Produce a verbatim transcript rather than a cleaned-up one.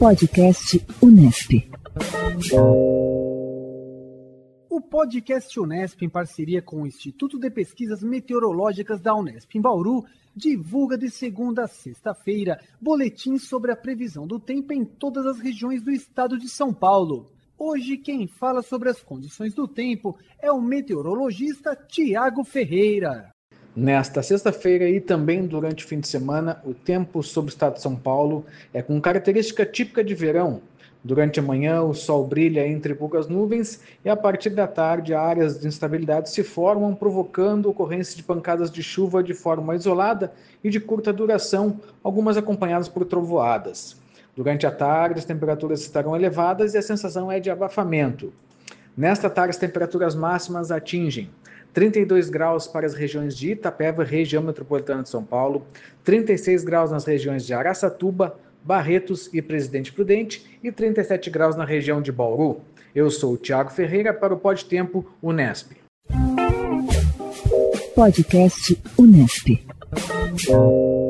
Podcast Unesp. O Podcast Unesp, em parceria com o Instituto de Pesquisas Meteorológicas da Unesp em Bauru, divulga de segunda a sexta-feira boletins sobre a previsão do tempo em todas as regiões do estado de São Paulo. Hoje quem fala sobre as condições do tempo é o meteorologista Tiago Ferreira. Nesta sexta-feira e também durante o fim de semana, o tempo sobre o estado de São Paulo é com característica típica de verão. Durante a manhã, o sol brilha entre poucas nuvens e a partir da tarde, áreas de instabilidade se formam, provocando ocorrência de pancadas de chuva de forma isolada e de curta duração, algumas acompanhadas por trovoadas. Durante a tarde, as temperaturas estarão elevadas e a sensação é de abafamento. Nesta tarde, as temperaturas máximas atingem trinta e dois graus para as regiões de Itapeva, região metropolitana de São Paulo, trinta e seis graus nas regiões de Araçatuba, Barretos e Presidente Prudente e trinta e sete graus na região de Bauru. Eu sou o Tiago Ferreira para o Pod Tempo Unesp. Podcast Unesp.